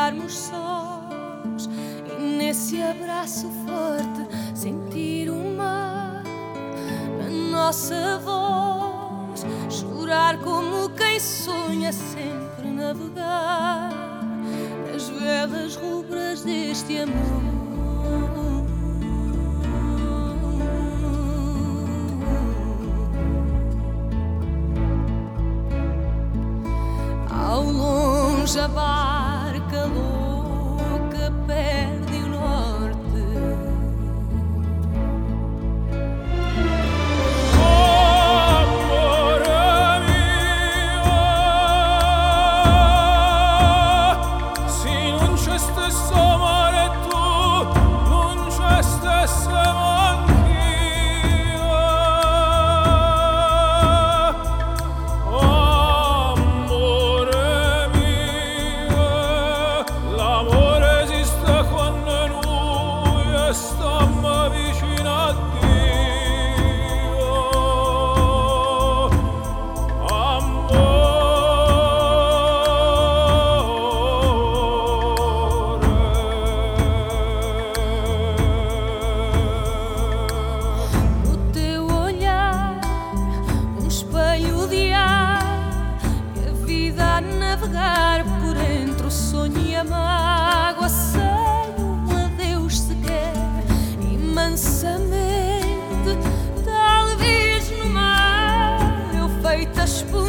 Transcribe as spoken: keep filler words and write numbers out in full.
ficarmos sós e nesse abraço forte sentir o mar na nossa voz, chorar como quem sonha sempre navegar nas velas rubras deste amor. Ao longe a barca louca perde o norte. Oh, amore mio, se non c'è stesso amore tu, non c'è stesso anch'io. L'amore esiste quando noi stiamo vicino a Dio. Amore. O teu olhar, um espelho de ar, e a vida a navegar por entre o sonho e a mágoa, sem um adeus sequer, e mansamente, talvez no mar, eu feita espuma.